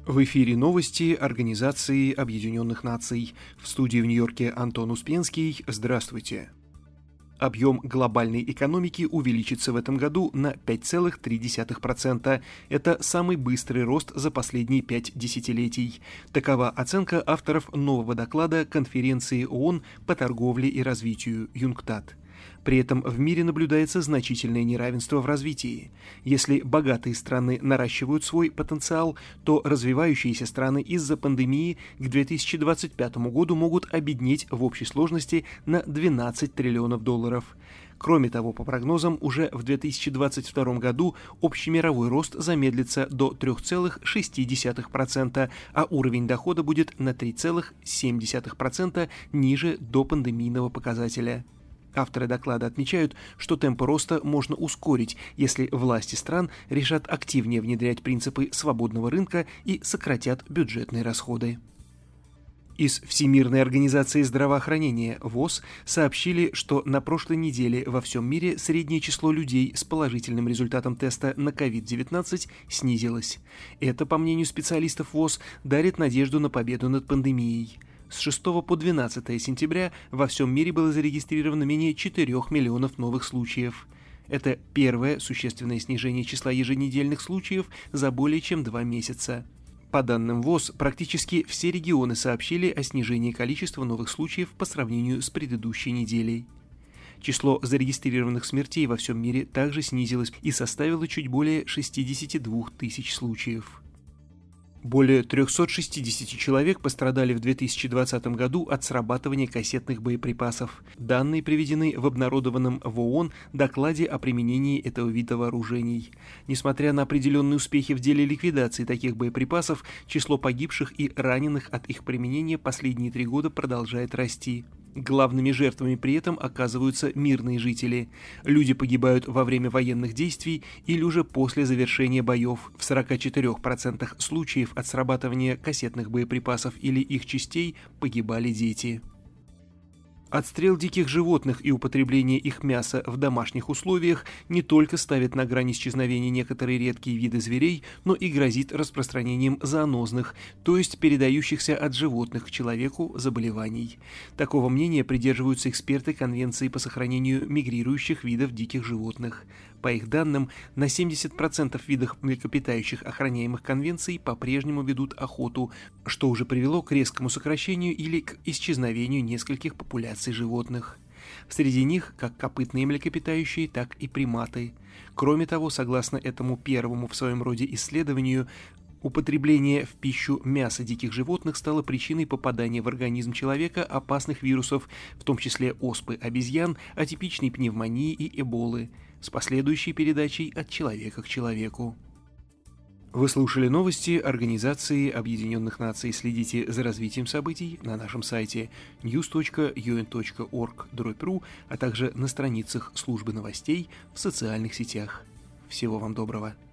В эфире новости Организации Объединенных Наций. В студии в Нью-Йорке Антон Успенский. Здравствуйте. Объем глобальной экономики увеличится в этом году на 5,3%. Это самый быстрый рост за последние 5 десятилетий. Такова оценка авторов нового доклада Конференции ООН по торговле и развитию ЮНКТАД. При этом в мире наблюдается значительное неравенство в развитии. Если богатые страны наращивают свой потенциал, то развивающиеся страны из-за пандемии к 2025 году могут обеднеть в общей сложности на 12 триллионов долларов. Кроме того, по прогнозам, уже в 2022 году общий мировой рост замедлится до 3,6%, а уровень дохода будет на 3,7% ниже допандемийного показателя. Авторы доклада отмечают, что темпы роста можно ускорить, если власти стран решат активнее внедрять принципы свободного рынка и сократят бюджетные расходы. Из Всемирной организации здравоохранения ВОЗ сообщили, что на прошлой неделе во всем мире среднее число людей с положительным результатом теста на COVID-19 снизилось. Это, по мнению специалистов ВОЗ, дарит надежду на победу над пандемией. С 6 по 12 сентября во всем мире было зарегистрировано менее 4 миллионов новых случаев. Это первое существенное снижение числа еженедельных случаев за более чем 2 месяца. По данным ВОЗ, практически все регионы сообщили о снижении количества новых случаев по сравнению с предыдущей неделей. Число зарегистрированных смертей во всем мире также снизилось и составило чуть более 62 тысяч случаев. Более 360 человек пострадали в 2020 году от срабатывания кассетных боеприпасов. Данные приведены в обнародованном в ООН докладе о применении этого вида вооружений. Несмотря на определенные успехи в деле ликвидации таких боеприпасов, число погибших и раненых от их применения последние 3 года продолжает расти. Главными жертвами при этом оказываются мирные жители. Люди погибают во время военных действий или уже после завершения боев. В 44% случаев от срабатывания кассетных боеприпасов или их частей погибали дети. Отстрел диких животных и употребление их мяса в домашних условиях не только ставит на грань исчезновения некоторые редкие виды зверей, но и грозит распространением зоонозных, то есть передающихся от животных к человеку заболеваний. Такого мнения придерживаются эксперты Конвенции по сохранению мигрирующих видов диких животных. По их данным, на 70% видов млекопитающих, охраняемых Конвенцией, по-прежнему ведут охоту, что уже привело к резкому сокращению или к исчезновению нескольких популяций животных. Среди них как копытные млекопитающие, так и приматы. Кроме того, согласно этому первому в своем роде исследованию, употребление в пищу мяса диких животных стало причиной попадания в организм человека опасных вирусов, в том числе оспы обезьян, атипичной пневмонии и эболы, с последующей передачей от человека к человеку. Вы слушали новости Организации Объединенных Наций. Следите за развитием событий на нашем сайте news.un.org/ru, а также на страницах службы новостей в социальных сетях. Всего вам доброго.